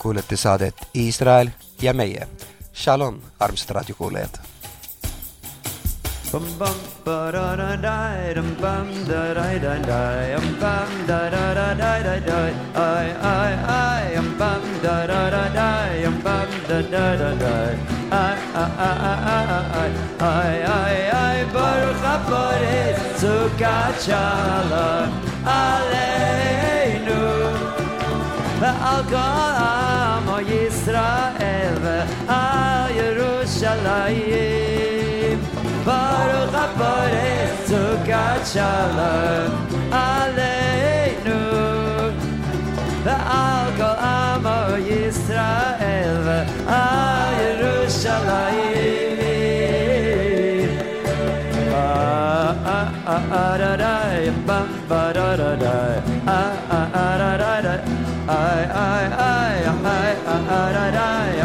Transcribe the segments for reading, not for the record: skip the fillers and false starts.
kuulette saadet Iisrael ja meie. Shalom, armsad raadiokuulajad. Baruch HaPorez Sukat Shalom Aleinu Ve'al kol Amo Yisrael Ve'al Yerushalayim Baruch HaPorez Sukat Shalom Aleinu Ve'al kol Amo Yisrael Ve'al Yerushalayim bam ba da da da da da da ai da da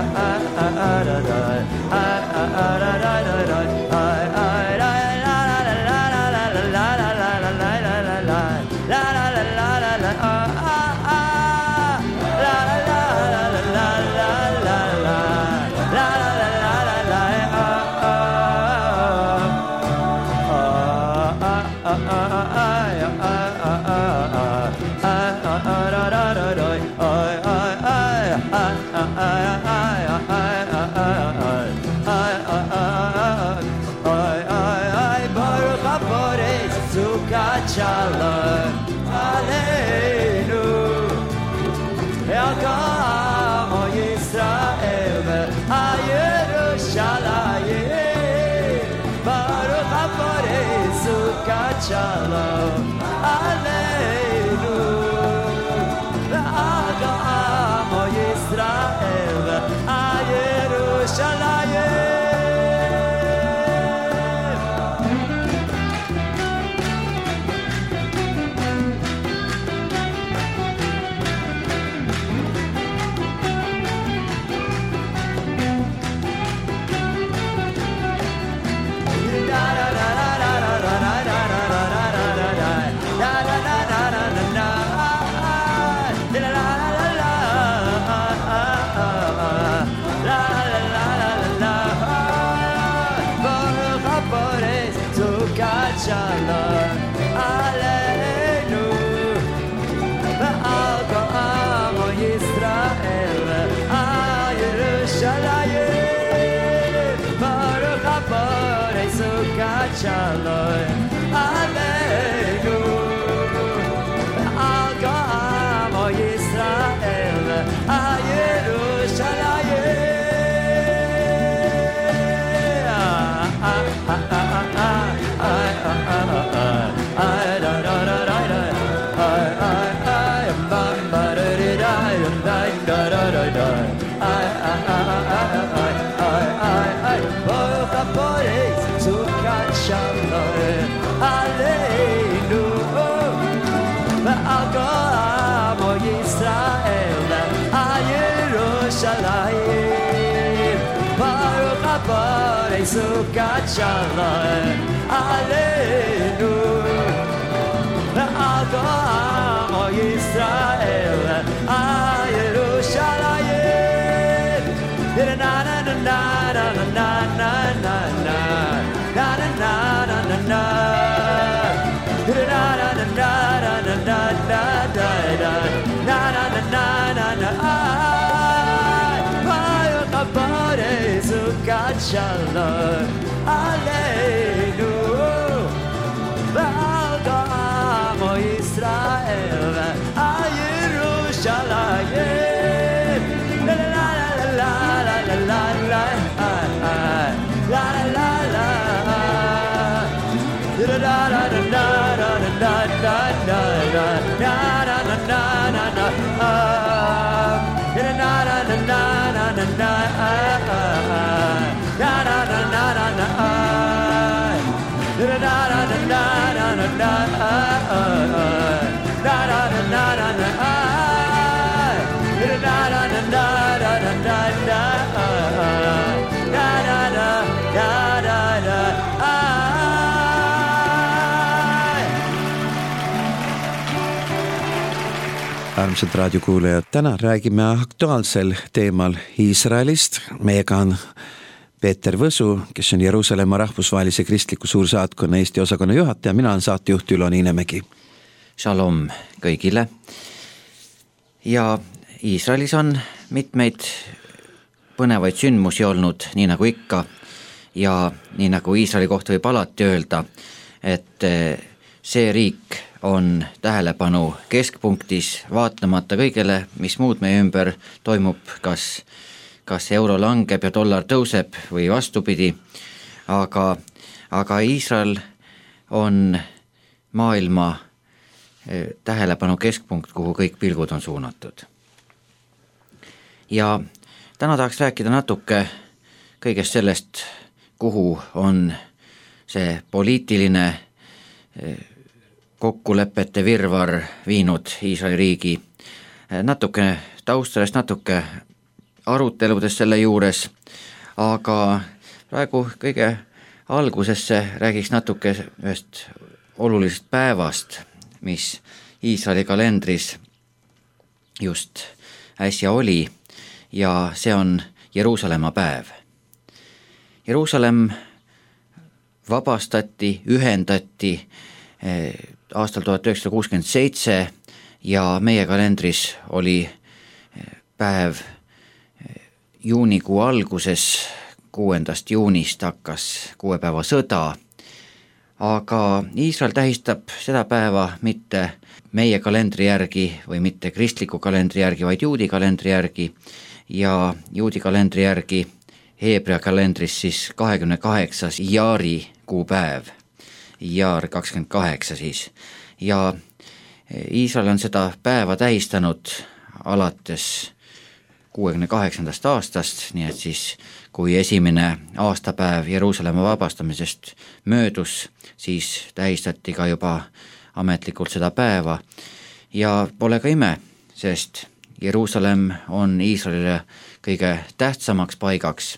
Shalom Aleinu Amo Yisrael Yerushalayim Baruch HaPorez Sukat Shalom Aleinu Amo Yisrael Yerushalayim Shalom Aleinu Ve'al kol Amo Yisrael Yerushalayim Baruch HaPorez Sukat Shalom Aleinu Ve'al kol Amo Yisrael Yerushalayim Baruch HaPorez Sukat Shalom Aleinu Ve'al kol Amo Yisrael Yerushalayim Baruch HaPorez Sukat Shalom Aleinu Ve'al kol Amo Yisrael Yerushalayim na na na na na na na na na na na na na na Baruch HaPorez Sukat Shalom Aleinu Ve'al kol Amo Yisrael Yerushalayim la la la la la la la la la la da da da da da da da da da da na na na na na na na na na na na na na na na na Armsad raadiokuulajad, täna räägime aktuaalsel teemal Iisraelist. Meiega on Peeter Võsu, kes on Jeruusalemma rahvusvahelise kristliku suursaatkonna Eesti osakonna juhataja. Mina olen saatejuht Ülo Niinemägi. Shalom kõigile. Ja Iisraelis on mitmeid põnevaid sündmusi olnud, nii nagu ikka. Ja nii nagu Iisraeli kohta võib alati öelda, et see riik on tähelepanu keskpunktis, vaatamata kõigele, mis muud meie ümber toimub, kas euro langeb ja dollar tõuseb või vastupidi, aga Iisrael on maailma tähelepanu keskpunkt, kuhu kõik pilgud on suunatud. Ja täna tahaks rääkida natuke kõigest sellest, kuhu on see poliitiline kokkulepete virvar viinud Iisraeli riigi. Natuke taustalist, natuke aruteludest selle juures, aga praegu kõige algusesse räägiks natuke ühest olulisest päevast, mis Iisraeli kalendris just äsja oli, ja see on Jeruusalemma päev. Jeruusalemm vabastati, ühendati aastal 1967 ja meie kalendris oli päev juunikuu alguses, 6. juunist hakkas 6 päeva sõda, aga Iisrael tähistab seda päeva mitte meie kalendri järgi või mitte kristliku kalendri järgi, vaid juudi kalendri järgi, ja juudi kalendri järgi Heebrea kalendris siis 28. jaari kuupäev, jaar 28 siis, ja Iisrael on seda päeva tähistanud alates 68. aastast, nii et siis kui esimene aastapäev Jeruusalemma vabastamisest möödus, siis tähistati ka juba ametlikult seda päeva, ja pole ka ime, sest Jeruusalemm on Iisraelile kõige tähtsamaks paigaks.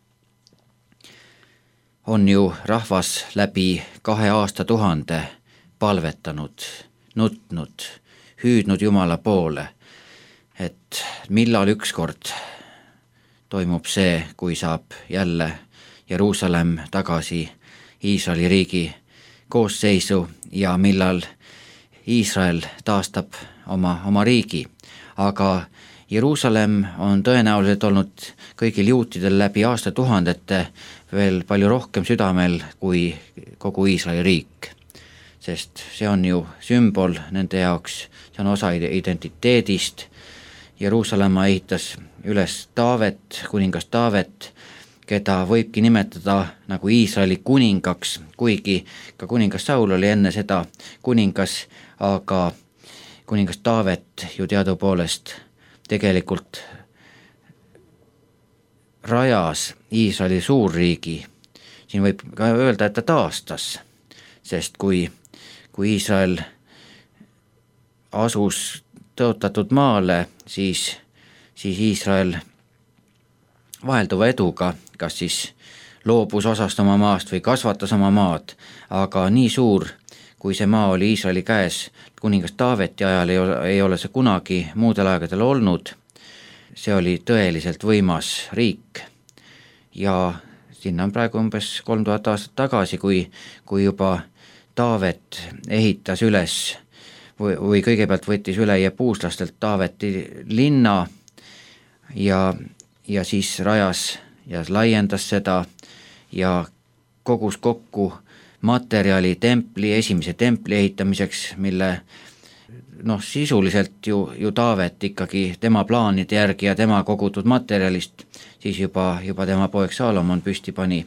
On ju rahvas läbi 2 aastatuhande palvetanud, nutnud, hüüdnud Jumala poole, et millal ükskord toimub see, kui saab jälle Jeruusalemm tagasi Iisraeli riigi koosseisu ja millal Iisrael taastab oma riigi. Aga Jeruusalemm on tõenäoliselt olnud kõigil juutidel läbi aastatuhandete veel palju rohkem südamel kui kogu Iisraeli riik, sest see on ju sümbol nende jaoks, see on osa identiteedist. Jeruusalemma ehitas üles Taavet, kuningas Taavet, keda võibki nimetada nagu Iisraeli kuningaks, kuigi ka kuningas Saul oli enne seda kuningas, aga kuningas Taavet ju teadupoolest tegelikult rajas Iisraeli suurriigi. Siin võib ka öelda, et ta taastas, sest kui Iisrael asus tõotatud maale, siis Iisrael vahelduva eduga kas siis loobus osast oma maast või kasvatas oma maad, aga nii suur, kui see maa oli Iisraeli käes kuningas Taaveti ajal, ei ole see kunagi muudel aegadel olnud. See oli tõeliselt võimas riik ja sinna on praegu umbes 3000 aastat tagasi, kui juba Taavet ehitas üles või kõigepealt võttis üle jebuuslastelt Taaveti linna ja siis rajas ja laiendas seda ja kogus kokku materjali esimese templi ehitamiseks, mille sisuliselt ju Taavet ikkagi tema plaanide järgi ja tema kogutud materjalist siis juba tema poeg Saalomon püsti pani.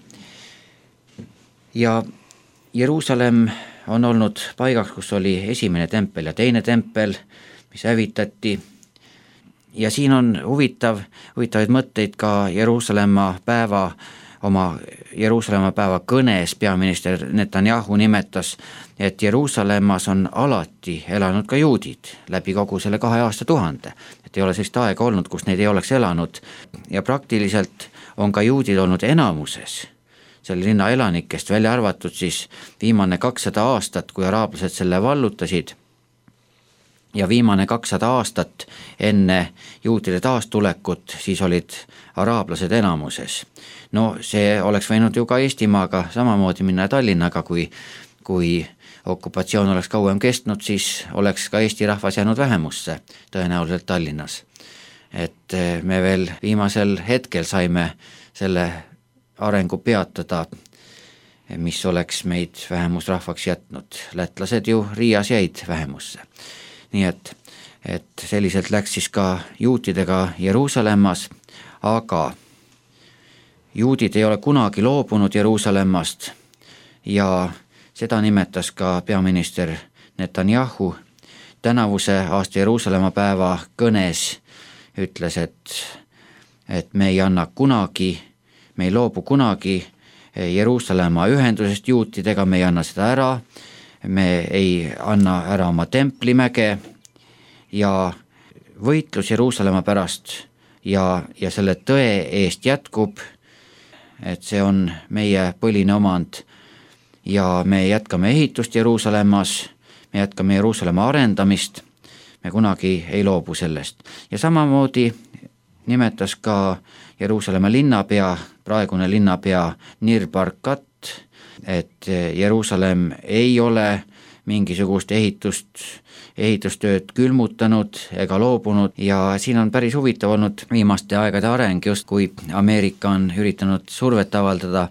Ja Jeruusalemm on olnud paigaks, kus oli esimene tempel ja teine tempel, mis hävitati. Ja siin on huvitavaid mõtteid ka Jeruusalemma päeva kõnes peaminister Netanyahu nimetas, et Jeruusalemmas on alati elanud ka juudid läbi kogu selle 2 aastatuhande, et ei ole sellist aega olnud, kus neid ei oleks elanud ja praktiliselt on ka juudid olnud enamuses selle linna elanikest, välja arvatud siis viimane 200 aastat, kui araablased selle vallutasid, ja viimane 200 aastat enne juutide taastulekut siis olid araablased enamuses. No see oleks võinud ju ka Eestimaaga samamoodi minna Tallinnaga, kui okupatsioon oleks kauem kestnud, siis oleks ka Eesti rahvas jäänud vähemusse tõenäoliselt Tallinnas. Et me veel viimasel hetkel saime selle arengu peatada, mis oleks meid vähemusrahvaks jätnud. Lätlased ju Riias jäid vähemusse. Nii et selliselt läks siis ka juutidega Jeruusalemmas, aga juudid ei ole kunagi loobunud Jeruusалemmast ja seda nimetas ka peaminister Netanyahu tänavuse aasta Jeruusalemma päeva kõnes, ütles, et me ei anna kunagi, me ei loobu kunagi Jeruusalemma ühendusest juutidega, me ei anna seda ära, me ei anna ära oma templimäge ja võitlus Jeruusalemma pärast ja selle tõe eest jätkub, et see on meie põline omand ja me jätkame ehitust Jeruusalemmas, me jätkame Jeruusalemma arendamist, me kunagi ei loobu sellest. Ja samamoodi nimetas ka Jeruusalemma linnapea, praegune linnapea Nir Barkat, et Jeruusalemm ei ole mingisugust ehitustööd külmutanud ega loobunud ja siin on päris huvitav olnud viimaste aegade areng, just kui Ameerika on üritanud survet avaldada,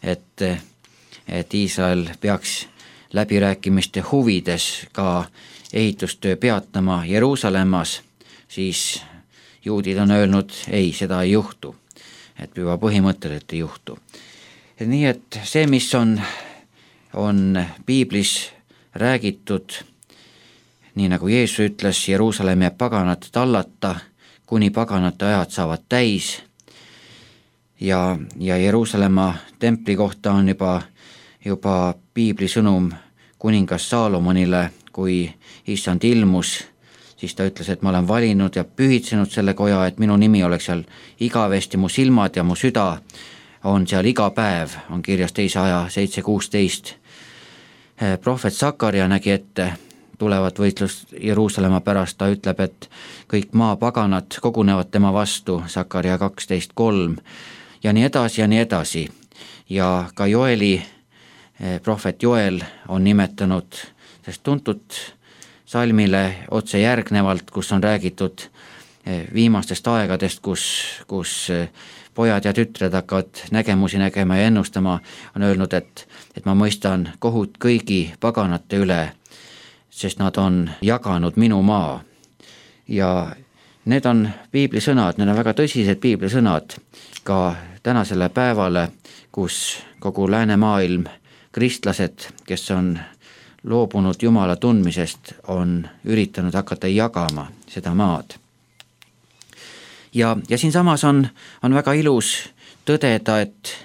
et Iisrael peaks läbirääkimiste huvides ka ehitustöö peatama Jeruusalemmas, siis juudid on öelnud, ei, seda ei juhtu, et juba põhimõtteliselt ei juhtu. Nii et see, mis on piiblis räägitud, nii nagu Jeesus ütles, Jeruusalemm jääb paganate tallata, kuni paganate ajad saavad täis ja Jeruusalemma templi kohta on juba piibli sõnum kuningas Saalomonile, kui issand ilmus, siis ta ütles, et ma olen valinud ja pühitsenud selle koja, et minu nimi oleks seal igavesti, mu silmad ja mu süda on seal iga päev, on kirjas 2. aja 7.16. Prohvet Sakaria nägi ette tulevat võitlust Jeruusalemma pärast, ta ütleb, et kõik maapaganad kogunevad tema vastu, Sakaria 12.3 ja nii edasi ja nii edasi. Ja ka Joeli, prohvet Joel on nimetanud sest tuntud salmile otse järgnevalt, kus on räägitud viimastest aegadest, kus pojad ja tütred hakkavad nägemusi nägema ja ennustama, on öelnud, et ma mõistan kohut kõigi paganate üle, sest nad on jaganud minu maa. Ja need on piiblisõnad, need on väga tõsised piiblisõnad ka tänasele päevale, kus kogu läänemaailm, kristlased, kes on loobunud Jumala tundmisest, on üritanud hakata jagama seda maad. Ja siinsamas on väga ilus tõdeda,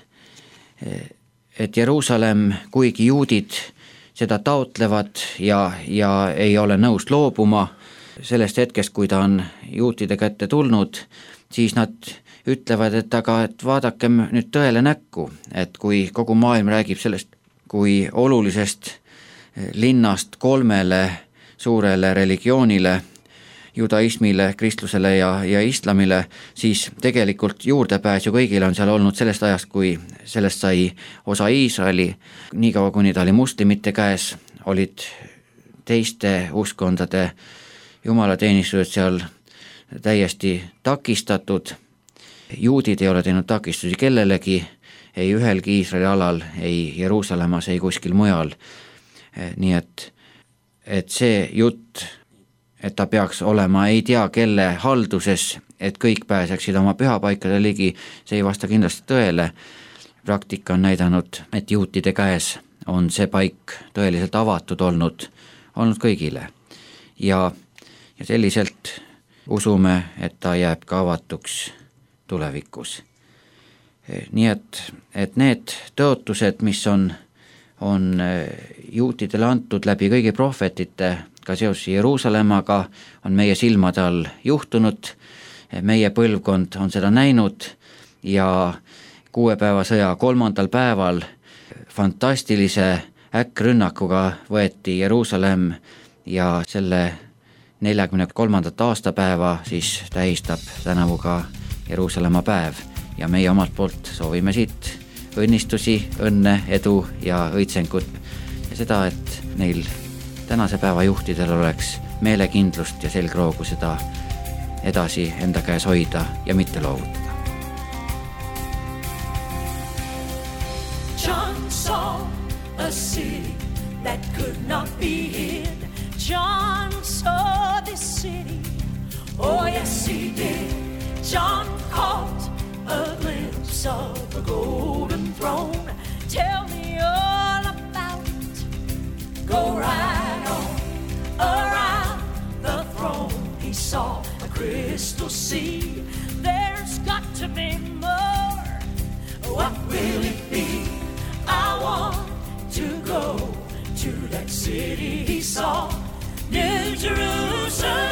et Jeruusalemm, kuigi juudid seda taotlevad ja ei ole nõus loobuma sellest hetkest, kui ta on juutide kätte tulnud, siis nad ütlevad, et vaadakem nüüd tõele näkku, et kui kogu maailm räägib sellest, kui olulisest linnast 3 suurele religioonile, judaismile, kristlusele ja islamile, siis tegelikult juurdepääs ju kõigile on seal olnud sellest ajast, kui sellest sai osa Iisraeli, niikaua kuni ta oli muslimite käes, olid teiste uskondade jumalateenistused seal täiesti takistatud. Juudid ei ole teinud takistusi kellelegi, ei ühelgi Iisraeli alal, ei Jeruusalemmas, ei kuskil mujal. Nii et see jutt, et ta peaks olema ei tea kelle halduses, et kõik pääseksid oma pühapaikade ligi, see ei vasta kindlasti tõele. Praktika on näidanud, et juutide käes on see paik tõeliselt avatud olnud kõigile. Ja selliselt usume, et ta jääb ka avatuks tulevikus. Nii et need tõotused, mis on juutidele antud läbi kõigi prohvetite, ka seoses Jeruusalemmaga, on meie silmade all juhtunud, meie põlvkond on seda näinud ja 6 päeva sõja 3. päeval fantastilise äkkrünnakuga võeti Jeruusalemm ja selle 43. aastapäeva siis tähistab tänavu ka Jeruusalemma päev ja meie omalt poolt soovime siit õnnistusi, õnne, edu ja õitsengut ja seda, et neil tänase päeva juhtidel oleks meelekindlust ja selgroogu seda edasi enda käes hoida ja mitte loovutada. John saw a city that could not be hid. John saw this city, oh yes he did. John caught a glimpse of a golden throne. Tell me all about it. Go right on around the throne. He saw a crystal sea. There's got to be more. What will it be? I want to go to that city he saw, New Jerusalem.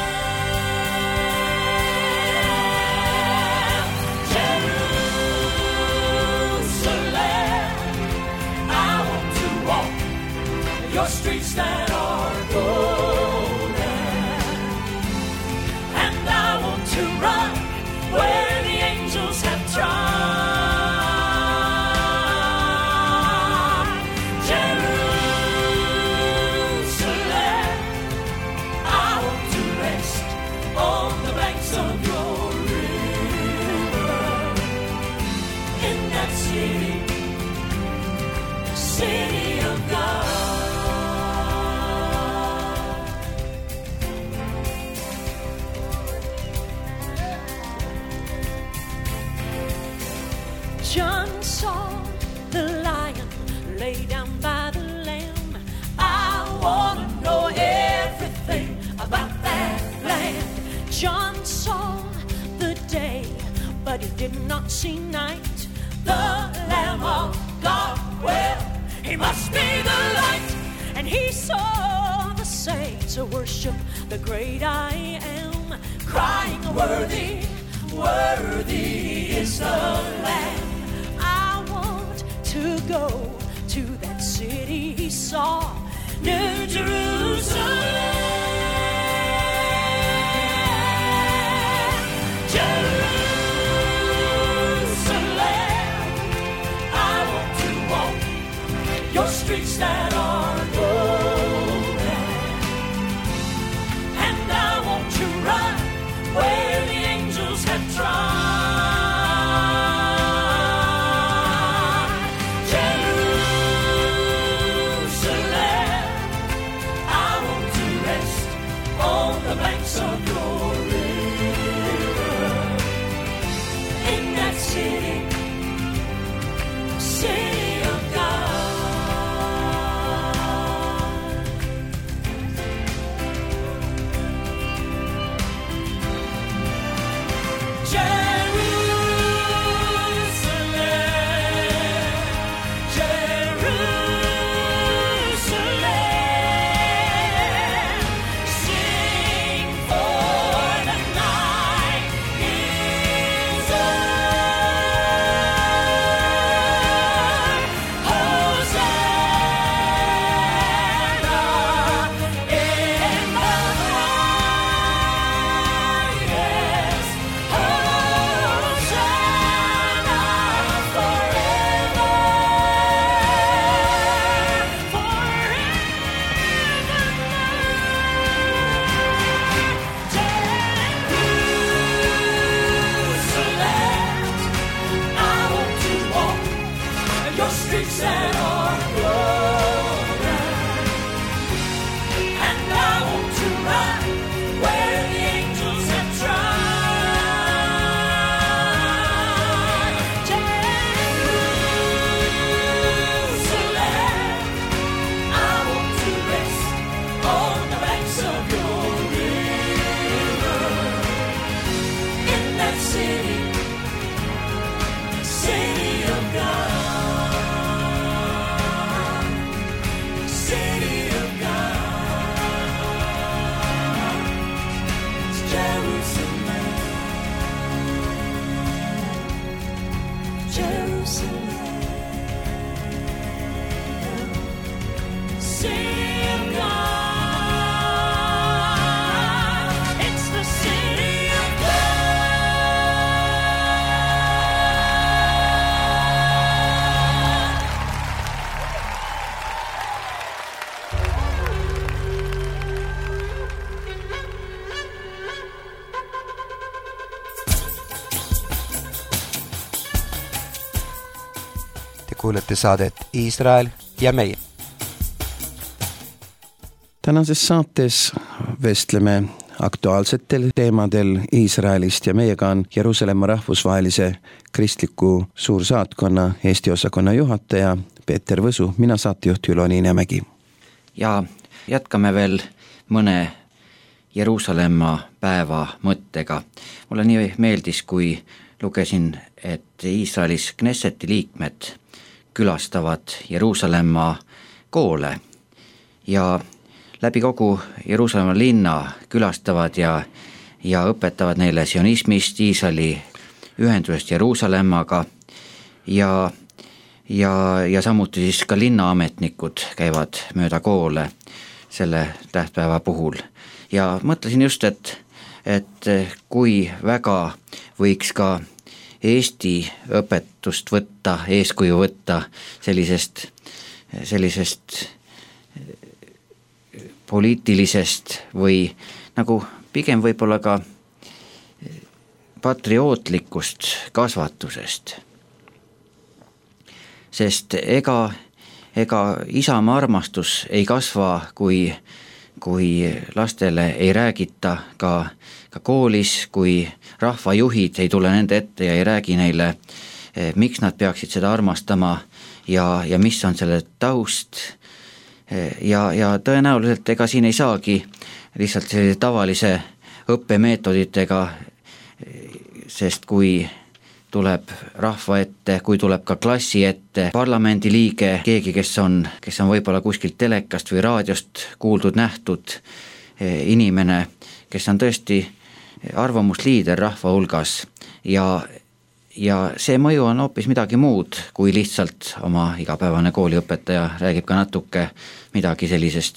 Your streets that are golden, and I want to run where the angels have trod. Jerusalem, I want to rest on the banks of your river, in that city, city of God. John saw the lion lay down by the lamb. I want to know everything about that land. John saw the day, but he did not see night. The Lamb of God, well, he must be the light. And he saw the saints worship the great I am, crying, worthy, worthy is the Lamb. To go to that city he saw, New Jerusalem. Jerusalem, I want to walk your streets that are golden, and I want to run where the angels have trod. The banks of your river, in that city, city of God. Jerusalem, Jerusalem. City of God. kuulete saadet Iisrael ja meie. Tänases saates vestleme aktuaalsetel teemadel Iisraelist ja meiega on Jeruusalemma rahvusvahelise kristliku suursaatkonna Eesti osakonna juhataja Peeter Võsu, mina saatejuht Ülo Niinemägi. Ja jätkame veel mõne Jeruusalemma päeva mõttega. Mulle nii meeldis, kui lugesin, et Iisraelis Knesseti liikmed külastavad Jeruusalemma koole ja läbi kogu Jeruusalemma linna külastavad ja õpetavad neile sionismist, Iisraeli ühendusest Jeruusalemmaga ja samuti siis ka linnaametnikud käivad mööda koole selle tähtpäeva puhul. Ja mõtlesin just, et kui väga võiks ka Eesti õpetust võtta, eeskuju võtta sellisest poliitilisest või nagu pigem võib-olla ka patriootlikust kasvatusest. Sest ega isamaa armastus ei kasva, kui lastele ei räägita ka koolis, kui rahvajuhid ei tule nende ette ja ei räägi neile, miks nad peaksid seda armastama ja mis on selle taust. Ja tõenäoliselt ega siin ei saagi lihtsalt sellise tavalise õppemeetoditega, sest kui tuleb rahva ette, kui tuleb ka klassi ette parlamendi liige, keegi, kes on võib-olla kuskilt telekast või raadiost kuuldud nähtud inimene, kes on tõesti arvamusliider rahva hulgas ja see mõju on hoopis midagi muud, kui lihtsalt oma igapäevane kooliõpetaja räägib ka natuke midagi sellisest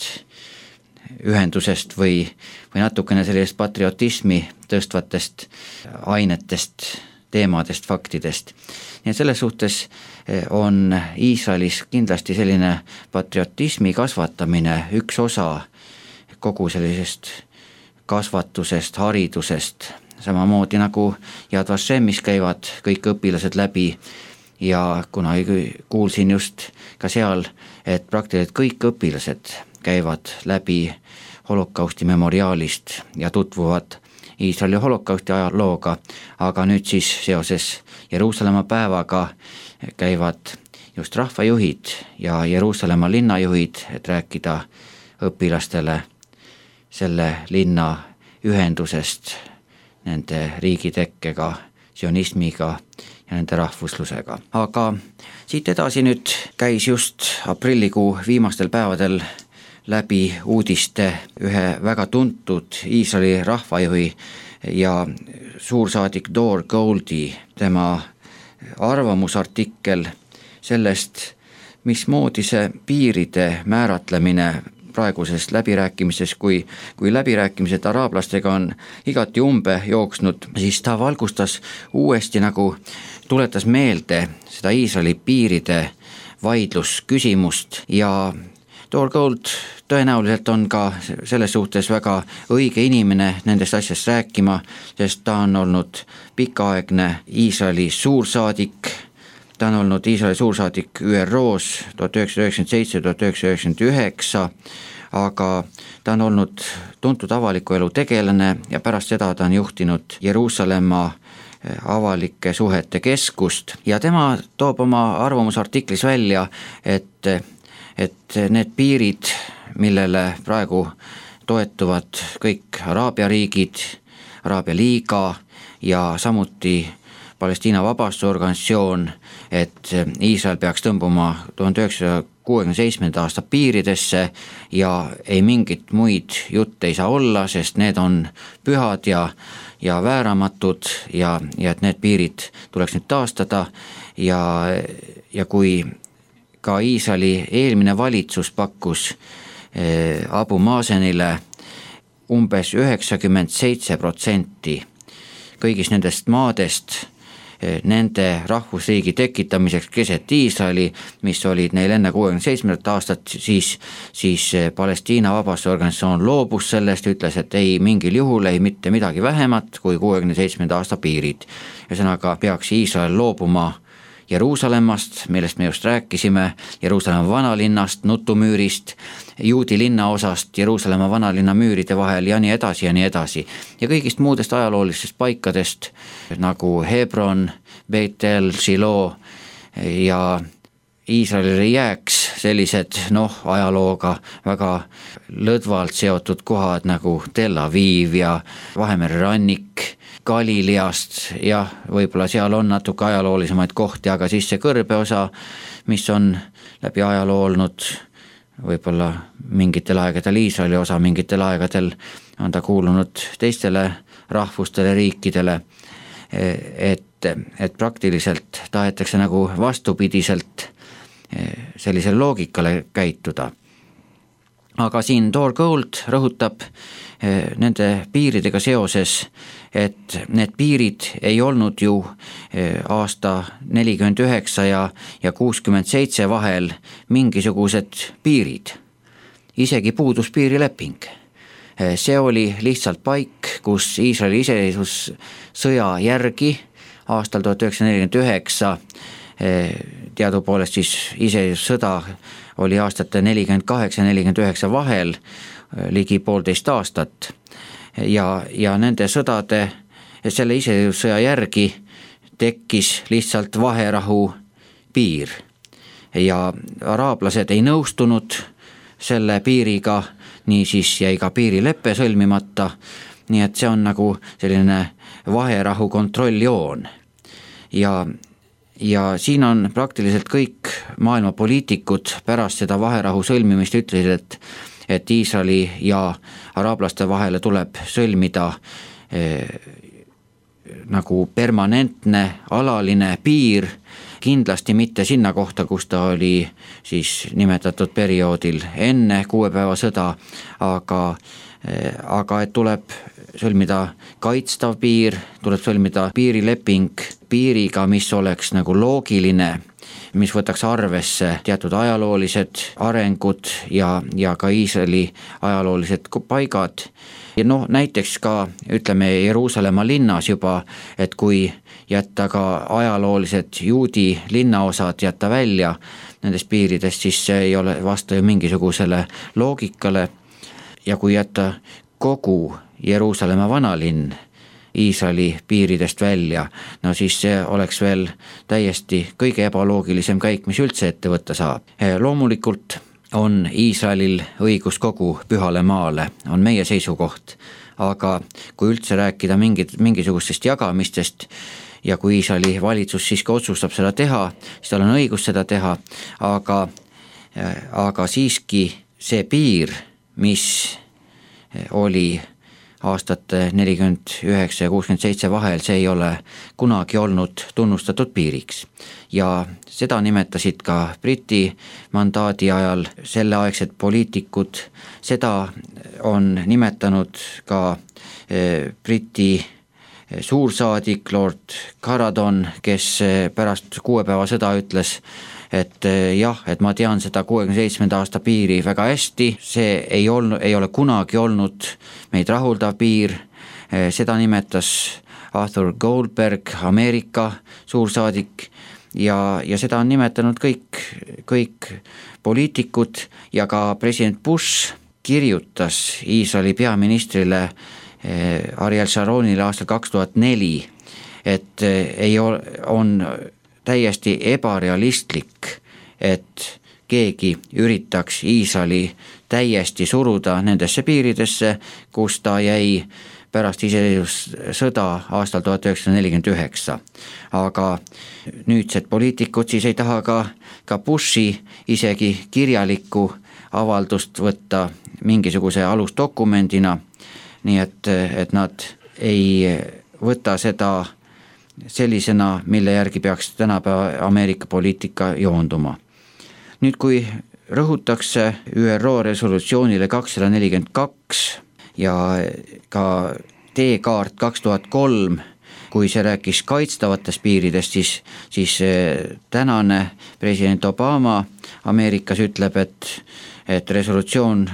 ühendusest või natukene sellisest patriotismi tõstvatest ainetest, teemadest, faktidest. Ja selles suhtes on Iisraelis kindlasti selline patriotismi kasvatamine üks osa kogu sellisest kasvatusest, haridusest, samamoodi nagu Yad Vashemis käivad kõik õpilased läbi ja kuna kuulsin just ka seal, et praktiliselt kõik õpilased käivad läbi holokausti memoriaalist ja tutvuvad Iisraeli holokausti ajalooga, aga nüüd siis seoses Jeruusalemma päevaga käivad just rahvajuhid ja Jeruusalemma linnajuhid, et rääkida õpilastele selle linna ühendusest nende riigitekkega, sionismiga ja nende rahvuslusega. Aga siit edasi nüüd käis just aprillikuu viimastel päevadel läbi uudiste ühe väga tuntud Iisraeli rahvajuhi ja suursaadik Dor Goldi, tema arvamusartikkel sellest, mismoodi see piiride määratlemine praeguses läbirääkimises, kui läbirääkimised araablastega on igati umbe jooksnud, siis ta valgustas uuesti nagu tuletas meelde seda Iisraeli piiride vaidlusküsimust ja Dor Gold tõenäoliselt on ka selles suhtes väga õige inimene nendest asjast rääkima, sest ta on olnud pikaaegne Iisraeli suursaadik, ta on olnud Iisraeli suursaadik ÜROs 1997-1999, aga ta on olnud tuntud avaliku elu tegelane ja pärast seda ta on juhtinud Jeruusalemma avalike suhete keskust ja tema toob oma arvamusartiklis välja, et need piirid, millele praegu toetuvad kõik Araabia riigid, Araabia liiga ja samuti Palestiina vabastusorganisatsioon, et Iisrael peaks tõmbuma 1967. aasta piiridesse ja ei mingit muid jutte ei saa olla, sest need on pühad ja vääramatud ja et need piirid tuleks nüüd taastada ja kui ka Iisraeli eelmine valitsus pakkus Abu Mazenile umbes 97% kõigist nendest maadest nende rahvusriigi tekitamiseks keset Iisraeli, mis olid neil enne 67. aastat, siis Palestiina vabastusorganisatsioon loobus sellest, ütles, et ei mingil juhul ei mitte midagi vähemat kui 67. aasta piirid. Ühesõnaga peaks Iisrael loobuma Jeruusalemmast, millest me just rääkisime, Jeruusalemma vanalinnast, Nutumüürist, Juudi linnaosast, Jeruusalemma vanalinna müüride vahel ja nii edasi ja nii edasi. Ja kõigist muudest ajaloolistest paikadest nagu Hebron, Beitel, Shilo ja Iisraelile jääks sellised ajalooga väga lõdvalt seotud kohad nagu Tel Aviv ja Vahemere rannik, Galileast ja võib-olla seal on natuke ajaloolisemaid kohti, aga siis see kõrbeosa, mis on läbi ajaloo olnud võib-olla mingitel aegadel Iisraeli osa, mingitel aegadel on ta kuulunud teistele rahvustele, riikidele, et praktiliselt tahetakse nagu vastupidiselt sellisele loogikale käituda. Aga siin Thor Gold rõhutab nende piiridega seoses, et need piirid ei olnud ju aasta 49 ja 67 vahel mingisugused piirid. Isegi puudus piirileping. See oli lihtsalt paik, kus Iisraeli iseseisvussõja järgi aastal 1949 teadupoolest siis iseseisvussõda oli aastate 48-49 vahel ligi 1,5 aastat ja nende sõdade, selle iseseisvussõja järgi tekkis lihtsalt vaherahu piir ja araablased ei nõustunud selle piiriga, niisiis jäi ka piirileppe sõlmimata, nii et see on nagu selline vaherahu kontrolljoon ja siin on praktiliselt kõik maailma poliitikud pärast seda vaherahu sõlmimist ütlesid, et Iisraeli ja araablaste vahele tuleb sõlmida nagu permanentne alaline piir, kindlasti mitte sinna kohta, kus ta oli siis nimetatud perioodil enne 6 päeva sõda, aga et tuleb sõlmida kaitstav piir, tuleb sõlmida piirileping piiriga, mis oleks nagu loogiline, mis võtaks arvesse teatud ajaloolised arengud ja ka Iisraeli ajaloolised paigad. Ja näiteks ka ütleme Jeruusalemma linnas juba, et kui jätta ka ajaloolised juudi linnaosad jätta välja nendest piiridest, siis see ei ole vasta ju mingisugusele loogikale ja kui jätta kogu Jeruusalemma vanalinn Iisraeli piiridest välja, siis see oleks veel täiesti kõige ebaloogilisem käik, mis üldse ette võtta saab. Loomulikult on Iisraelil õigus kogu pühale maale, on meie seisukoht, aga kui üldse rääkida mingisugustest jagamistest ja kui Iisraeli valitsus siiski otsustab seda teha, siis tal on õigus seda teha, aga siiski see piir, mis oli aastate 49 ja 67 vahel, see ei ole kunagi olnud tunnustatud piiriks. Ja seda nimetasid ka Briti mandaadi ajal selleaegsed poliitikud, seda on nimetanud ka Briti suursaadik Lord Caradon, kes pärast 6 päeva sõda ütles, et jah, et ma tean seda 67. aasta piiri väga hästi, see ei ole kunagi olnud meid rahuldav piir, seda nimetas Arthur Goldberg, Ameerika suursaadik ja seda on nimetanud kõik poliitikud ja ka president Bush kirjutas Iisraeli peaministrile Ariel Sharonile aastal 2004, et on täiesti ebarealistlik, et keegi üritaks Iisraeli täiesti suruda nendesse piiridesse, kus ta jäi pärast iseseisvussõda aastal 1949. Aga nüüdsed poliitikud siis ei taha ka Bushi isegi kirjalikku avaldust võtta mingisuguse alusdokumendina, nii et nad ei võta seda sellisena, mille järgi peaks tänapäeva Ameerika poliitika joonduma. Nüüd, kui rõhutakse ÜRO resolutsioonile 242 ja ka teekaart 2003, kui see rääkis kaitstavatest piiridest, siis tänane president Obama Ameerikas ütleb, et resolutsioon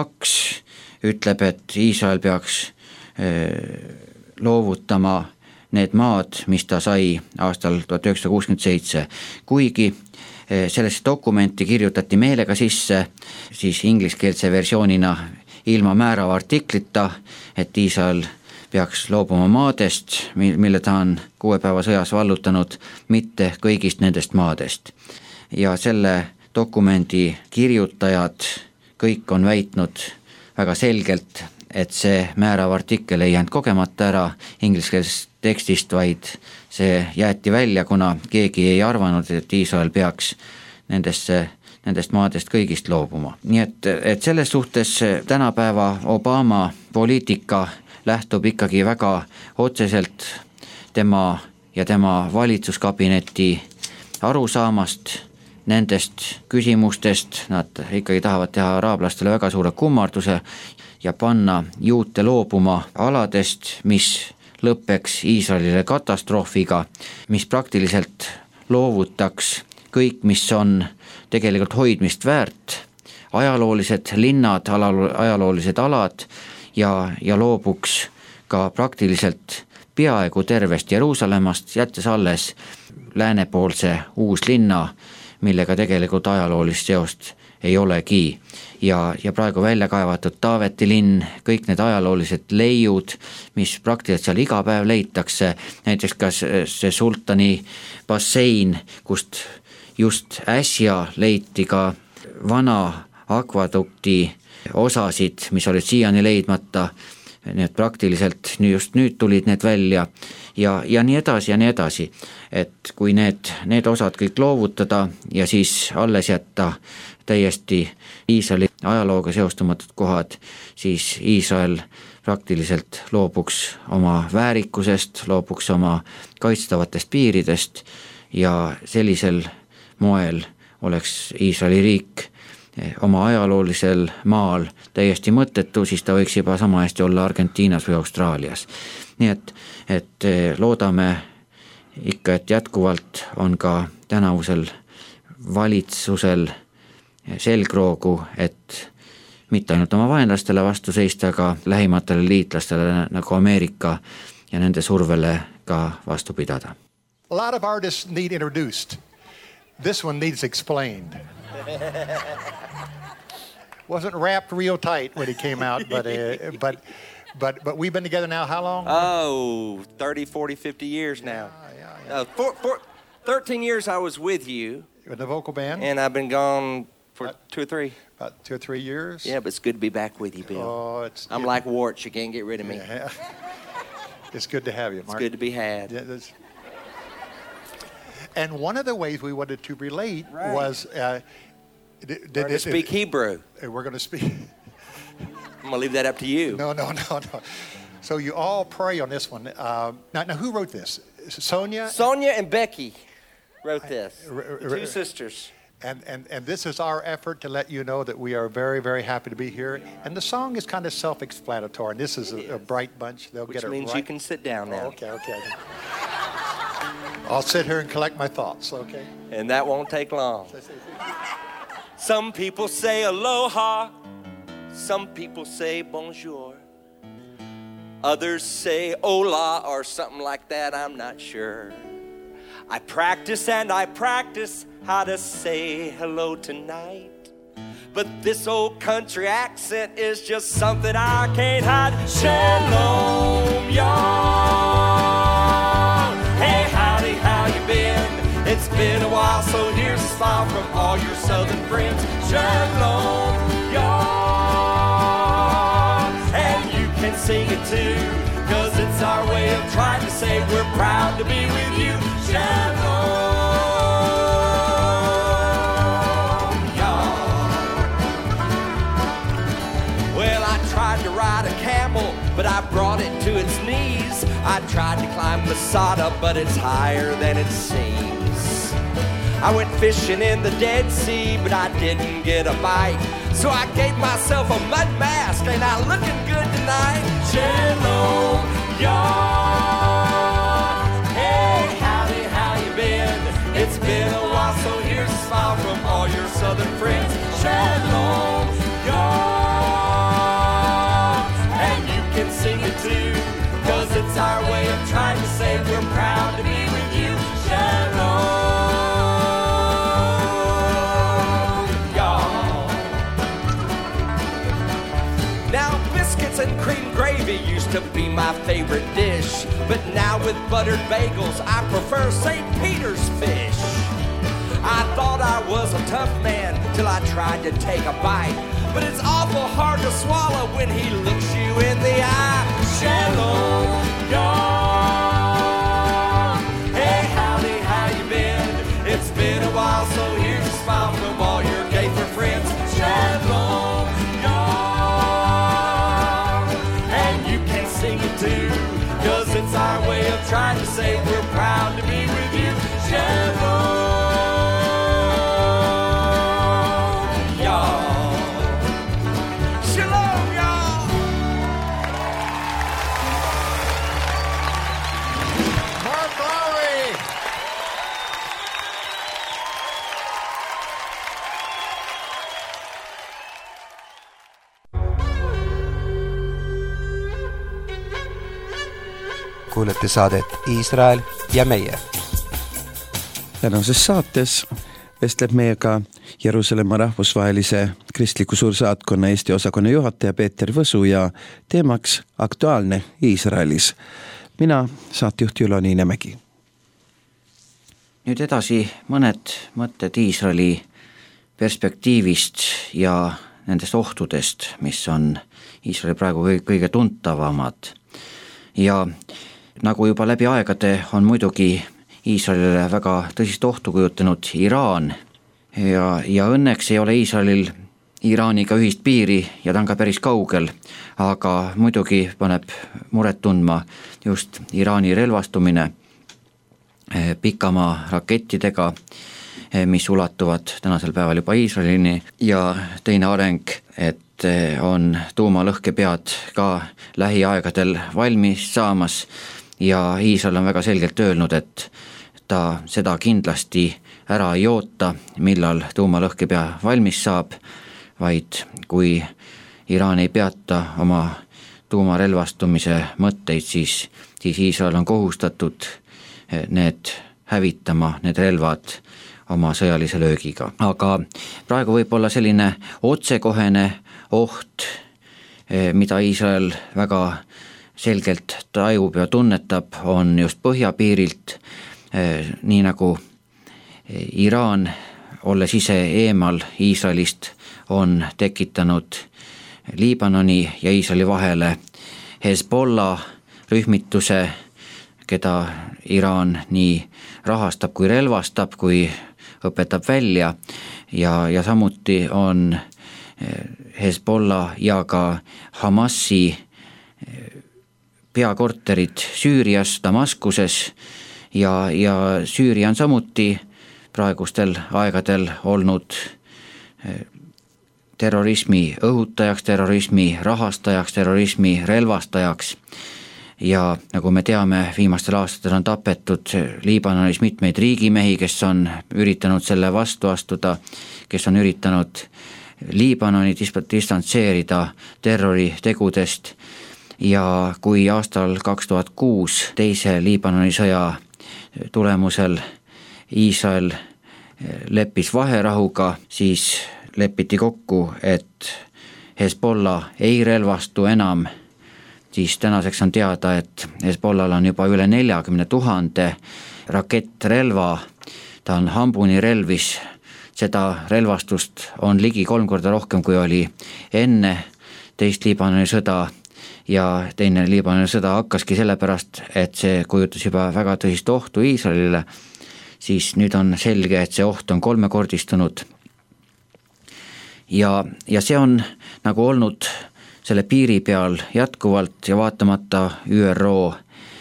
242 ütleb, et Iisrael peaks loovutama need maad, mis ta sai aastal 1967, kuigi sellesse dokumenti kirjutati meelega sisse siis ingliskeelse versioonina ilma määrava artiklita, et Iisrael peaks loobuma maadest, mille ta on 6 päeva sõjas vallutanud, mitte kõigist nendest maadest. Ja selle dokumendi kirjutajad kõik on väitnud väga selgelt, et see määrav artikkel ei jäänud kogemata ära ingliskeelsest tekstist, vaid see jäeti välja, kuna keegi ei arvanud, et Iisrael peaks nendest maadest kõigist loobuma. Nii et selles suhtes tänapäeva Obama poliitika lähtub ikkagi väga otseselt tema ja tema valitsuskabineti arusaamast nendest küsimustest. Nad ikkagi tahavad teha araablastele väga suure kummarduse ja panna juute loobuma aladest, mis lõppeks Iisraelile katastroofiga, mis praktiliselt loovutaks kõik, mis on tegelikult hoidmist väärt, ajaloolised linnad, ajaloolised alad ja loobuks ka praktiliselt peaaegu tervest Jeruusalemmast, jättes alles läänepoolse uuslinna, millega tegelikult ajaloolist seost ei olegi. Ja praegu välja kaevatud Taaveti linn, kõik need ajaloolised leiud, mis praktiliselt seal iga päev leitakse, näiteks ka see sultani bassein, kust just äsja leiti ka vana akvadukti osasid, mis olid siiani leidmata, nii et praktiliselt just nüüd tulid need välja ja nii edasi ja nii edasi. Et kui need osad kõik loovutada ja siis alles jätta täiesti Iisraeli ajalooga seostumatud kohad, siis Iisrael praktiliselt loobuks oma väärikusest, loobuks oma kaitstavatest piiridest ja sellisel moel oleks Iisraeli riik oma ajaloolisel maal täiesti mõttetu, siis ta võiks juba sama hästi olla Argentiinas või Austraalias. Nii et loodame ikka, et jätkuvalt on ka tänavusel valitsusel selgroogu, et mitte ainult oma vaenlastele vastu seista, aga lähimatele liitlastele nagu Ameerika ja nende survele ka vastu pidada. A lot of artists need introduced. This one needs explained. Wasn't wrapped real tight when he came out, but we've been together now how long? Oh, 30, 40, 50 years now. Yeah. 13 years I was with you. In the vocal band? And I've been gone for 2 or 3. About 2 or 3 years? Yeah, but it's good to be back with you, Bill. Oh, I'm like warts, you can't get rid of me. Yeah. It's good to have you, Mark. It's good to be had. Yeah, and one of the ways we wanted to relate was... we're going to speak Hebrew. We're going to speak... I'm going to leave that up to you. No. So you all pray on this one. Now, who wrote this? Sonia? Sonia and Becky wrote this. The 2 sisters. And this is our effort to let you know that we are very, very happy to be here. And the song is kind of self-explanatory. And this is a bright bunch. They'll Which get it means right. you can sit down now. Oh, okay. I'll sit here and collect my thoughts, okay? And that won't take long. Some people say aloha. Some people say bonjour. Others say hola or something like that, I'm not sure. I practice and I practice how to say hello tonight. But this old country accent is just something I can't hide. Shalom, y'all. Hey, howdy, how you been? It's been a while, so here's a smile from all your southern friends. Shalom, y'all. And you can sing it too, 'cause it's our way of trying to say we're proud to be with you. Shalom, y'all. Well, I tried to ride a camel, but I brought it to its knees. I tried to climb Masada, but it's higher than it seems. I went fishing in the Dead Sea, but I didn't get a bite. So I gave myself a mud mask, and I'm looking good tonight. Shalom, y'all. Hey, howdy, how you been? It's been a while, so here's a smile from all your southern friends. Shalom, y'all. And you can sing it too, 'cause it's our way of trying to say to be my favorite dish. But now with buttered bagels, I prefer St. Peter's fish. I thought I was a tough man till I tried to take a bite. But it's awful hard to swallow when he looks you in the eye. Shalom, y'all. Hey, howdy, how you been? It's been a while, so here's a smile from all your gafer friends. Shalom, y'all. And you can sing it too, 'cause it's our way of trying to say we're proud to be with you. Shalom. Kuulete saadet Iisrael ja meie. Tänases saates vestleb meiega Jeruusalemma rahvusvahelise kristliku suursaatkonna Eesti osakonna juhataja Peeter Võsu ja teemaks aktuaalne Iisraelis. Mina, saatejuht Ülo Niinemägi. Nüüd edasi mõned mõtted Iisraeli perspektiivist ja nendest ohtudest, mis on Iisraeli praegu kõige tuntavamad. Ja nagu juba läbi aegade on muidugi Iisraelile väga tõsist ohtu kujutanud Iraan ja õnneks ei ole Iisraelil Iraaniga ühist piiri ja ta on ka päris kaugel, aga muidugi paneb muret tundma just Iraani relvastumine pikamaa rakettidega, mis ulatuvad tänasel päeval juba Iisraelini ja teine areng, et on tuumalõhkepead ka lähiaegadel valmis saamas ja Iisrael on väga selgelt öelnud, et ta seda kindlasti ära ei oota, millal tuumalõhkepea valmis saab, vaid kui Iraan ei peata oma tuumarelvastumise mõtteid, siis Iisrael on kohustatud need hävitama, need relvad oma sõjalise löögiga. Aga praegu võib olla selline otsekohene oht, mida Iisrael väga selgelt tajub ja tunnetab, on just põhjapiirilt, nii nagu Iraan, olles ise eemal Iisraelist, on tekitanud Liibanoni ja Iisraeli vahele Hezbollah rühmituse, keda Iraan nii rahastab kui relvastab, kui õpetab välja ja samuti on Hezbollah ja ka Hamasi peakorterid Süürias, Damaskuses ja Süüria on samuti praegustel aegadel olnud terrorismi õhutajaks, terrorismi rahastajaks, terrorismi relvastajaks ja nagu me teame, viimastel aastatel on tapetud Liibanonis mitmeid riigimehi, kes on üritanud selle vastu astuda, kes on üritanud Liibanoni distantseerida terroritegudest ja kui aastal 2006 teise Liibanoni sõja tulemusel Iisrael leppis vaherahuga, siis lepiti kokku, et Hezbollah ei relvastu enam, siis tänaseks on teada, et Hezbollah'l on juba üle 40 000 rakettrelva, ta on hambuni relvis, seda relvastust on ligi 3 korda rohkem, kui oli enne teist Liibanoni sõda ja teine Liibanoni sõda hakkaski sellepärast, et see kujutas juba väga tõsist ohtu Iisraelile, siis nüüd on selge, et see oht on 3-kordistunud ja see on nagu olnud selle piiri peal jätkuvalt ja vaatamata ÜRO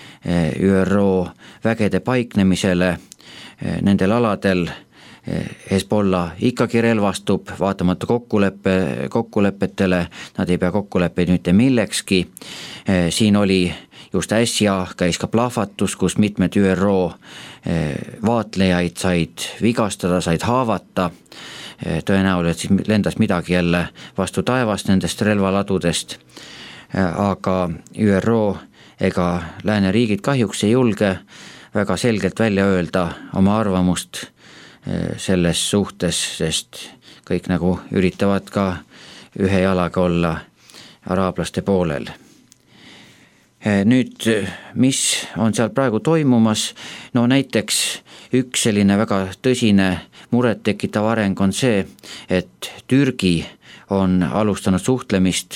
vägede paiknemisele nendel aladel Hezbollah ikkagi relvastub, vaatamata kokkulepetele, nad ei pea kokkuleppeid mitte millekski. Siin oli just äsja, käis ka plahvatus, kus mitmed ÜRO vaatlejaid said vigastada, said haavata, tõenäoliselt lendas midagi jälle vastu taevast nendest relvaladudest, aga ÜRO ega lääneriigid kahjuks ei julge väga selgelt välja öelda oma arvamust selles suhtes, sest kõik nagu üritavad ka ühe jalaga olla araablaste poolel. Nüüd, mis on seal praegu toimumas, no näiteks üks selline väga tõsine muret tekitav areng on see, et Türgi on alustanud suhtlemist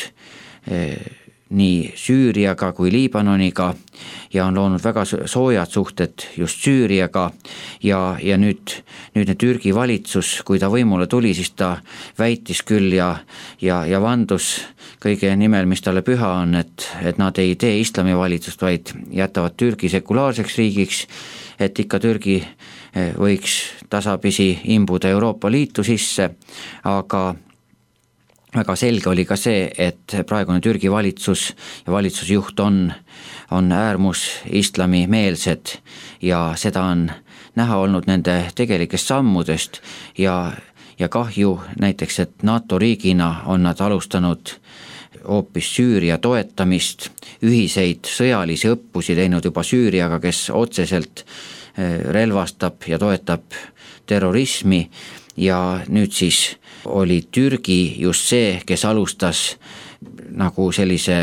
nii Süüriaga kui Liibanoniga ja on loonud väga soojad suhted just Süüriaga ja nüüd Türgi valitsus, kui ta võimule tuli, siis ta väitis küll ja vandus kõige nimel, mis talle püha on, et nad ei tee islamivalitsust, vaid jätavad Türgi sekulaarseks riigiks, et ikka Türgi võiks tasapisi imbuda Euroopa Liitu sisse, aga väga selge oli ka see, et praegune Türgi valitsus ja valitsusjuht on äärmus islamimeelsed ja seda on näha olnud nende tegelikest sammudest ja kahju näiteks, et NATO riigina on nad alustanud hoopis Süüria toetamist, ühiseid sõjalisi õppusi teinud juba Süüriaga, kes otseselt relvastab ja toetab terrorismi ja nüüd siis oli Türgi just see, kes alustas nagu sellise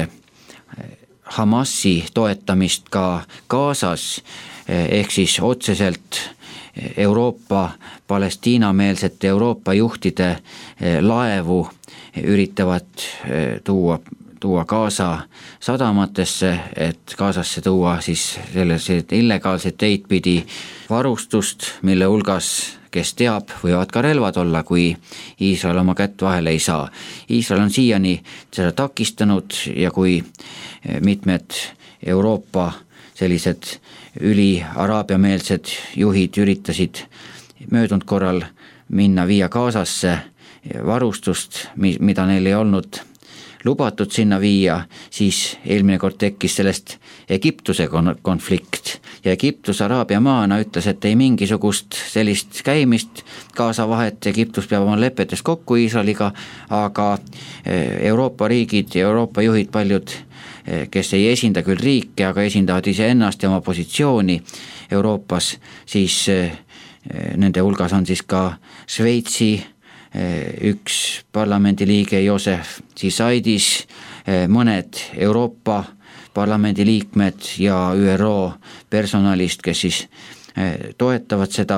Hamasi toetamist ka Gazas, ehk siis otseselt Euroopa, Palestiina-meelsete Euroopa juhtide laevu üritavad tuua Gaza sadamatesse, et Gazasse tuua siis selliseid illegaalseid teid pidi varustust, mille hulgas, kes teab, võivad ka relvad olla, kui Iisrael oma kätt vahele ei saa. Iisrael on siiani seda takistanud ja kui mitmed Euroopa sellised üli-araabiameelsed juhid üritasid möödunud korral minna viia Gazasse varustust, mida neil ei olnud lubatud sinna viia, siis eelmine kord tekkis sellest Egiptuse konflikt ja Egiptus Araabia maana ütles, et ei mingisugust sellist käimist Gaza vahet, Egiptus peab oma lepetes kokku Iisraeliga, aga Euroopa riigid ja Euroopa juhid paljud, kes ei esinda küll riike, aga esindavad iseennast ja oma positsiooni Euroopas, siis nende hulgas on siis ka Šveitsi üks parlamendiliige Josef Zisaidis, mõned Euroopa parlamendi liikmed ja ÜRO personalist, kes siis toetavad seda,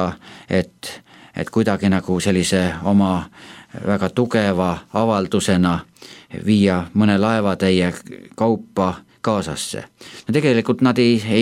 et kuidagi nagu sellise oma väga tugeva avaldusena viia mõne laevatäie kaupa Gazasse. No tegelikult nad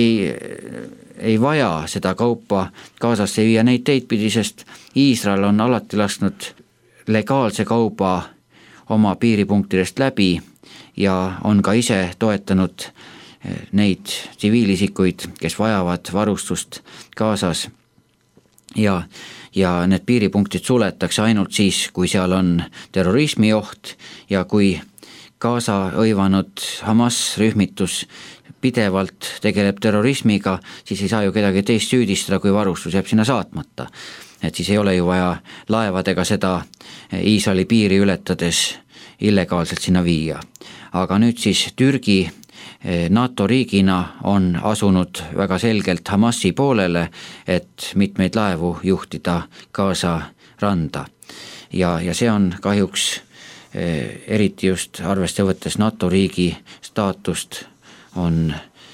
ei vaja seda kaupa Gazasse viia neid teid pidi, sest Iisrael on alati lasknud legaalse kauba oma piiripunktidest läbi ja on ka ise toetanud neid tsiviilisikuid, kes vajavad varustust Gazas ja need piiripunktid suletakse ainult siis, kui seal on terrorismioht ja kui Gaza õivanud Hamas rühmitus pidevalt tegeleb terrorismiga, siis ei saa ju kedagi teist süüdistada, kui varustus jääb sinna saatmata. Et siis ei ole ju vaja laevadega seda Iisraeli piiri ületades illegaalselt sinna viia. Aga nüüd siis Türgi NATO riigina on asunud väga selgelt Hamasi poolele, et mitmeid laevu juhtida Gaza randa. Ja see on kahjuks eriti just arvesse võttes NATO riigi staatust on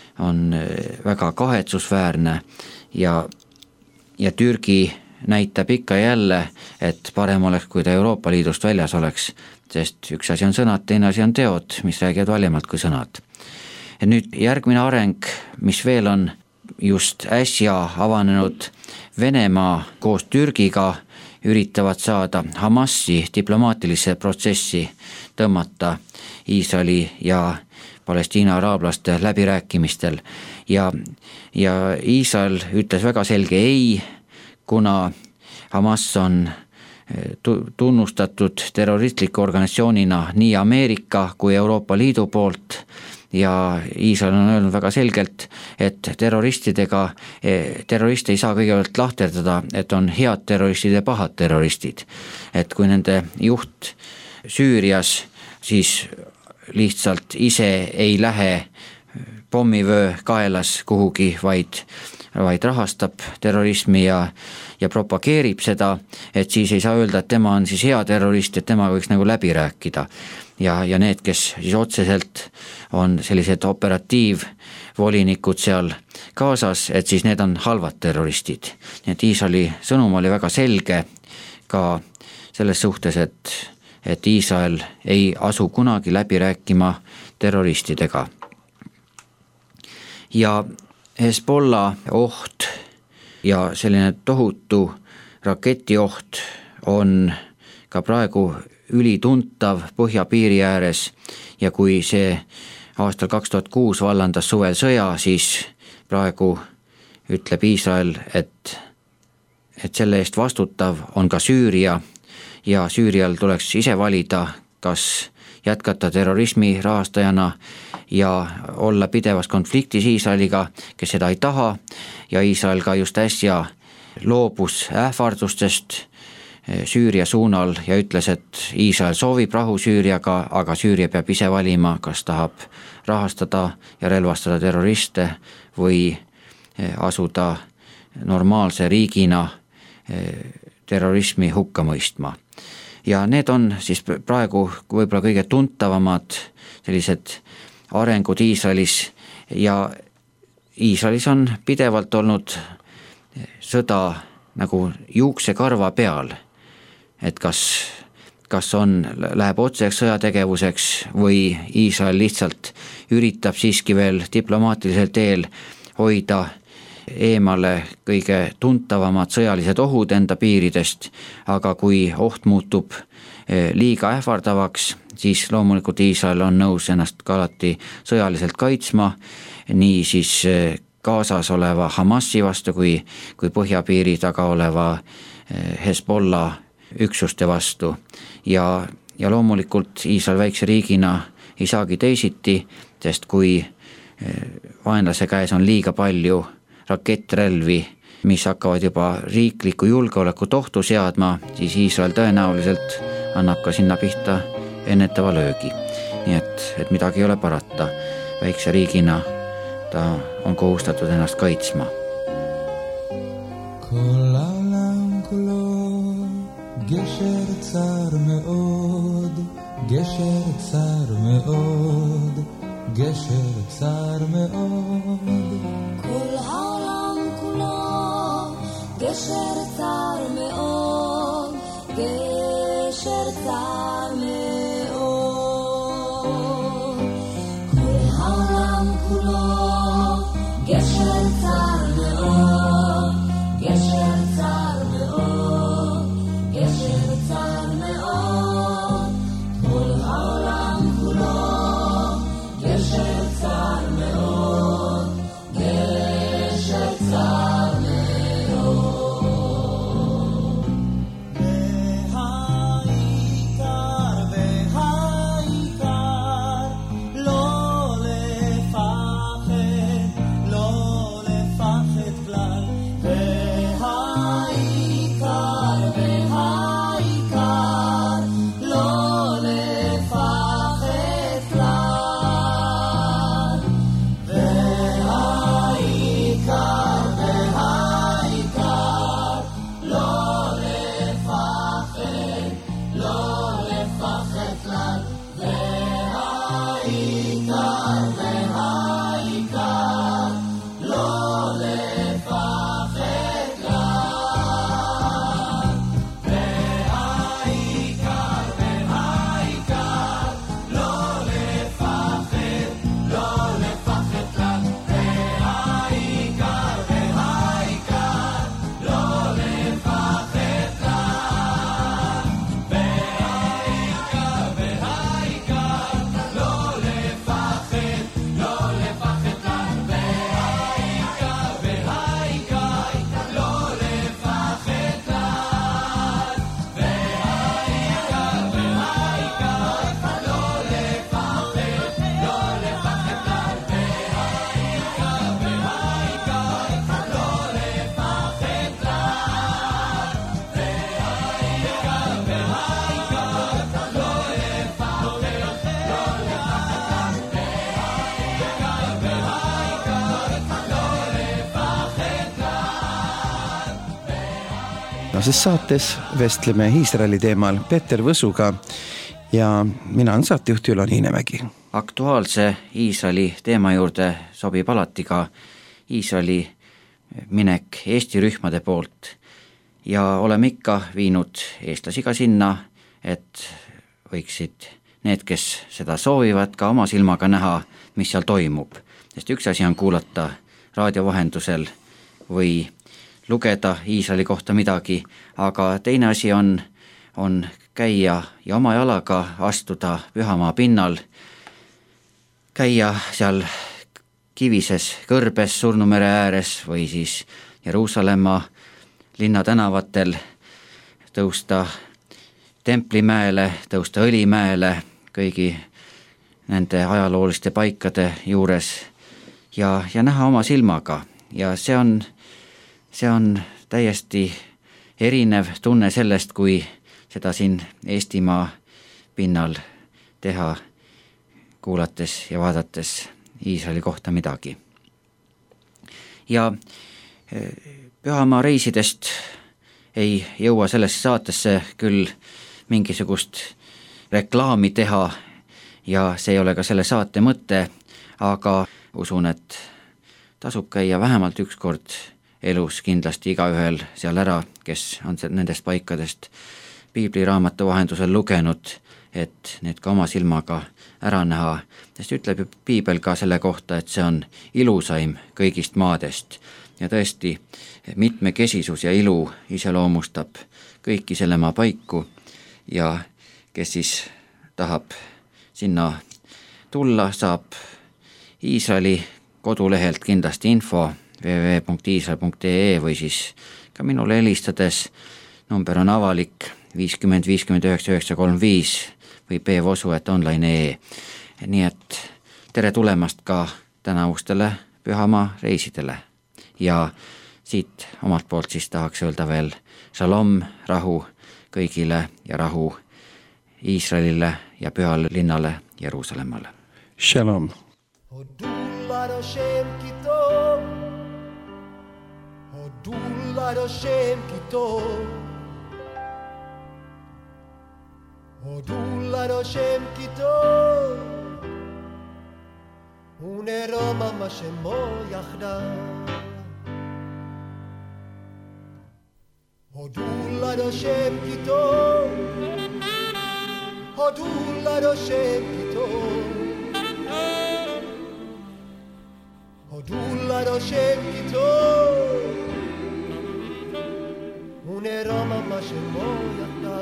väga kahetsusväärne ja Türgi näitab ikka jälle, et parem oleks, kui ta Euroopa Liidust väljas oleks, sest üks asi on sõnad, teine asi on teod, mis räägivad valjemalt kui sõnad. Ja nüüd järgmine areng, mis veel on just äsja avanenud Venemaa koos Türgiga, üritavad saada Hamasi diplomaatilisse protsessi tõmmata Iisraeli ja Palestiina araablaste läbirääkimistel ja Iisrael ütles väga selge ei, kuna Hamas on tunnustatud terroristliku organisatsioonina nii Ameerika kui Euroopa Liidu poolt ja Iisrael on öelnud väga selgelt, et terroriste ei saa kõigepealt lahterdada, et on head terroristid ja pahad terroristid. Et kui nende juht Süürias siis lihtsalt ise ei lähe pommivöö kaelas kuhugi, vaid rahastab terrorismi ja ja propageerib seda, et siis ei saa öelda, et tema on siis hea terrorist, et temaga võiks nagu läbi rääkida. Ja need, kes siis otseselt on sellised operatiivvolinikud seal kaasas, et siis need on halvad terroristid. Nii et Iisraeli sõnum oli väga selge ka selles suhtes, et Iisrael ei asu kunagi läbi rääkima terroristidega. Ja Hezbollah oht ja selline tohutu raketioht on ka praegu ülituntav põhjapiiri ääres ja kui see aastal 2006 vallandas suvel sõja, siis praegu ütleb Iisrael, et selle eest vastutav on ka Süüria ja Süürial tuleks ise valida, kas jätkata terrorismi rahastajana ja olla pidevas konfliktis Iisraeliga, kes seda ei taha ja Iisrael ka just äsja loobus ähvardustest Süüria suunal ja ütles, et Iisrael soovib rahu Süüriaga, aga Süüria peab ise valima, kas tahab rahastada ja relvastada terroriste või asuda normaalse riigina terrorismi hukka mõistma. Ja need on siis praegu võib-olla kõige tuntavamad sellised arengud Iisraelis ja Iisraelis on pidevalt olnud sõda nagu juuksekarva peal, et kas läheb otseks sõjategevuseks või Iisrael lihtsalt üritab siiski veel diplomaatilisel teel hoida eemale kõige tuntavamad sõjalised ohud enda piiridest, aga kui oht muutub liiga ähvardavaks, siis loomulikult Iisrael on nõus ennast ka alati sõjaliselt kaitsma, nii siis Gazas oleva Hamasi vastu kui põhjapiiri taga oleva Hezbollah üksuste vastu ja loomulikult Iisrael väikse riigina ei saagi teisiti, sest kui vaenlase käes on liiga palju rakettrelvi, mis hakkavad juba riiklikku julgeolekut ohtu seadma, siis Iisrael tõenäoliselt annab ka sinna pihta ennetava löögi. Nii et midagi ei ole parata. Väikse riigina ta on kohustatud ennast kaitsma. כל העולם כולו גשר צר מאוד, גשר צר מאוד, גשר צר מאוד. כל העולם כולו גשר צר מאוד, גשר צר מאוד. כל העולם כולו גשר צר מאוד, גשר צר מאוד, גשר צר מאוד. כל העולם כולו גשר צר מאוד, גשר צר מאוד. והעיקר tänases saates vestleme Iisraeli teemal Peeter Võsuga ja mina olen saatejuht Ülo Niinemägi. Aktuaalse Iisraeli teema juurde sobib alati ka Iisraeli minek Eesti rühmade poolt ja oleme ikka viinud eestlasi ka sinna, et võiksid need, kes seda soovivad, ka oma silmaga näha, mis seal toimub. Sest üks asi on kuulata raadio vahendusel või lugeda Iisraeli kohta midagi, aga teine asi on käia ja oma jalaga astuda pühamaa pinnal, käia seal kivises kõrbes Surnumere ääres või siis Jeruusalemma linna tänavatel, tõusta Templimäele, tõusta Õlimäele, kõigi nende ajalooliste paikade juures ja näha oma silmaga ja see on täiesti erinev tunne sellest, kui seda siin Eestimaa pinnal teha, kuulates ja vaadates Iisraeli kohta midagi. Ja pühamaa reisidest ei jõua sellesse saatesse küll mingisugust reklaami teha ja see ei ole ka selle saate mõte, aga usun, et tasub käia vähemalt üks kord elus kindlasti igaühel seal ära, kes on nendest paikadest piibliraamatu vahendusel lugenud, et need ka oma silmaga ära näha, sest ütleb ju piibel ka selle kohta, et see on ilusaim kõigist maadest ja tõesti mitmekesisus ja ilu iseloomustab kõiki selle maa paiku ja kes siis tahab sinna tulla, saab Iisraeli kodulehelt kindlasti info www.iisrael.ee või siis ka minule helistades, number on avalik 50 50 9935 või pvosu@online.ee. Nii et tere tulemast ka tänavustele pühamaa reisidele ja siit omalt poolt siis tahaks öelda veel shalom, rahu kõigile ja rahu Iisraelile ja pühale linnale Jeruusalemmale. Shalom. Odullaro Shem Kito Uneroma Mashemo Yachda Odullaro Shem Kito Odullaro Shem Kito Odullaro Shem Kito Uneroma Mashemo Yachda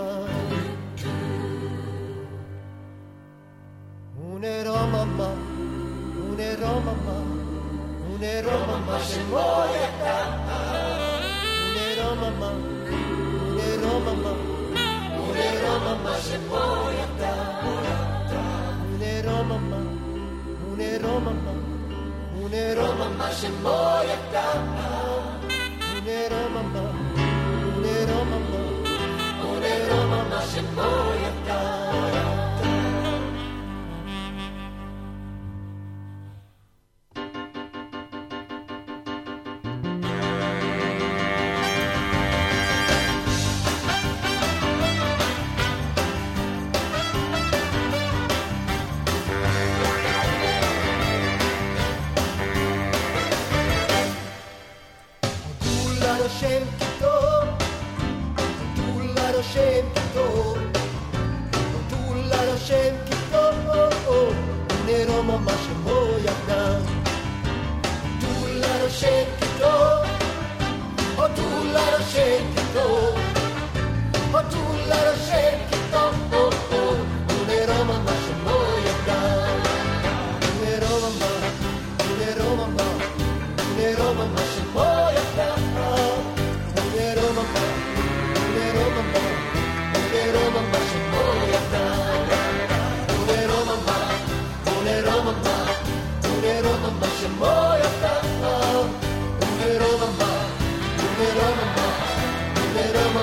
Uneromama, uneromama, uneromama shemoyata. Uneromama, uneromama, uneromama shemoyata. Uneromama, uneromama, uneromama shemoyata. Uneromama, uneromama, uneromama shemoyata. Uneromama,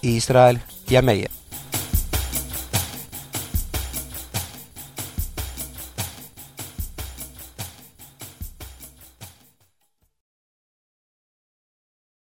Iisrael ja meie.